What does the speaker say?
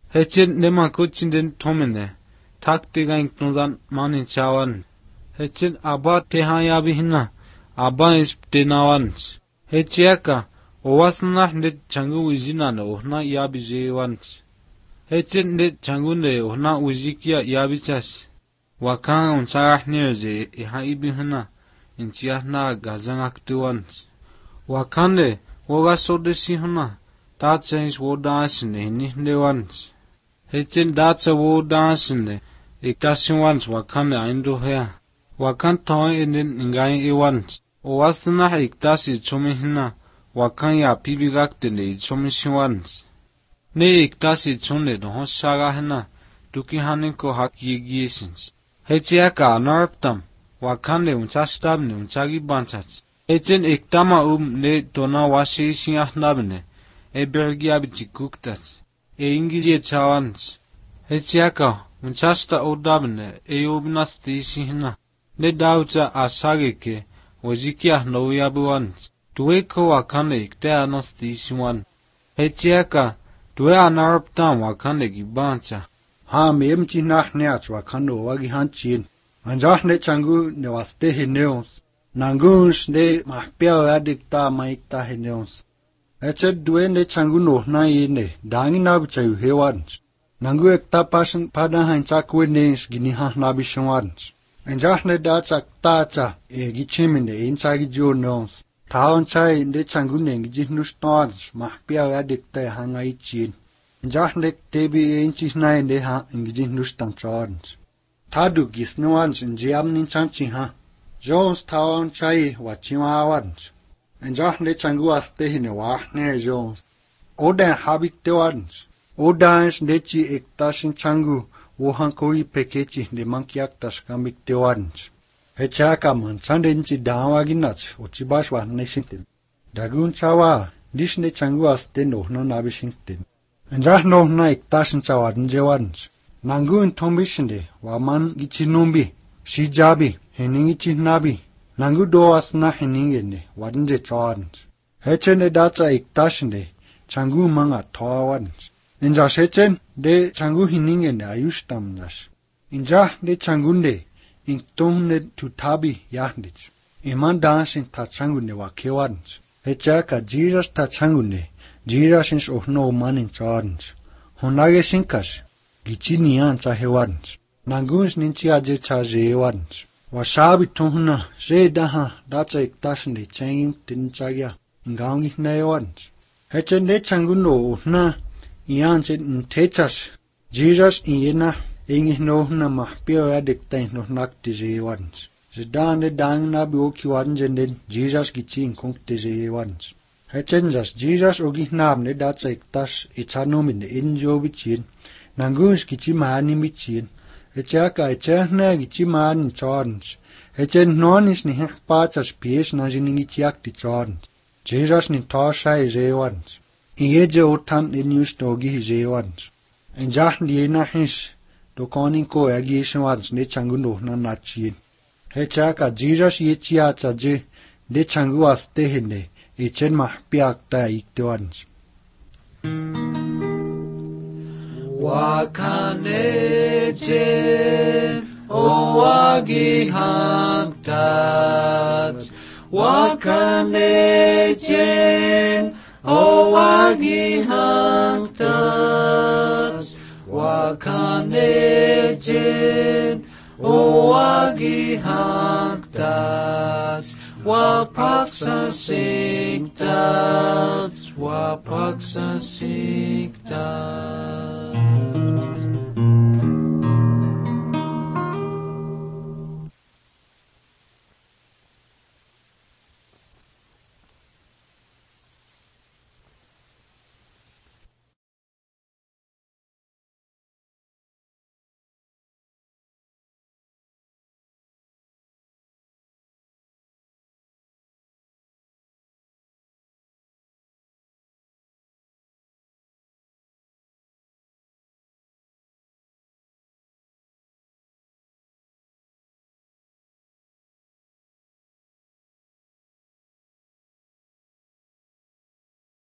Hecin nema kuchinden tomene. Tak digain knuzan manin chawan. Hecin aba tehan yabi hina. Aba isp denawans. Heciaka owasnah ne changu wizinane ohna yabi zewans. Hecin ne changunde ohna wizikia yabi chas. Wakan unsarah nirze iha ibi hina. Inchiahna gazan aktuans. Wakande woga sodesi hina. Datsens wodansine hinihne wans. Hecin datsa wodansine. Iktasin wans wakande aindo hea. Wakan toin inin ingayin iwans. Owasnah iktasi chumihina. Wakan ya pibigaktine chumishin wans. Ne iktasi chunle dohon shagahina. Duki haninko hak yigisins. Heciaka anarptam. Wakande unsastabne unsagi bansats. Hecin iktama ne dona wasi isiyahnabne. Bergiabiti kuktats. Ingilje chawans. Heciaka unsasta odabne. Obnasti isihina. Ne dauta asageke. Wazikiah no yabuans. Dueko wakande ikte anasti isiwan. Heciaka. Due anarptam wakande gibancha. Ha memchi nahneach wakando wagi hanchin. Anjah ne changu ne waste hineons. Nanguns ne mahpia adikta maikta hineons. Echet due ne changu no na yene. Dangi nabichayu hewans. Nangu ekta pasan pada hanchakwe nens giniha nabishwans. Anjah ne dachak tacha gichimine inchagi jonons. Taon chai ne changu ne gijinustons mahpia adikta hangaichin. Anjah ne tebi inchis na ne ha ingijinustans. Tadu gisnuans in jiamnin chanchi ha. Jones taon chai wachiwawans. Anjah ne changu astehine wahne Jones. Odan habik tewans. Odans nechi ektashin changu wohan koi pekechi ne mankiak tas kambik tewans. Hechaka mansandenchi dawaginach uchibash wahne shintin. Dagun chawa dishne changu aste no nabishintin. Anjah no na ektashin chawadn jewans. Nangun tombishinde waman gichinumbi shijabi heningi chinabi nangu doasna heningene wadnje chawans. Hechene datsa iktashinde changu manga tawans. Inja shechen de changu hiningene ayushtamnas. Inja de changunde inktumne tutabi yahnich. Iman dansin ta changune wakewans. Hechaka jiras ta changune jirasins ohno manin chawans. Honage sinkas gichinian chahewans. Nanguns ninchi aje chajewans. Wasabi tuhna se daha datsa iktashinde changin tinchagya ingaungi newans. Hechen de changuno na ianchen techas jiras iena ingi no na mahpio adiktain no nakti jewans. Zidan de dang na bioki wanjenden jiras gichin kongti jewans. Hechen jas jiras ogi namne datsa iktas ichanomine injobichin. Nanguns gichi mani michin. Echaka echahna gichi mani chorns. Echen nonis ni pachas pies na jiningi chiakti chorns. Jesus ni toshai jewans. Ieje otan inius dogi jewans. Enjah liena his dokonin ko agishwans ne changuno na nachin. Echaka Jesus yechiacha je de changu astehine echen mahpiakta iktewans. Wakanechen oagi hangtats. Wakanechen oagi hangtats. Wakanechen oagi hangtats. Wapaksa siktats. Wapaksa siktats.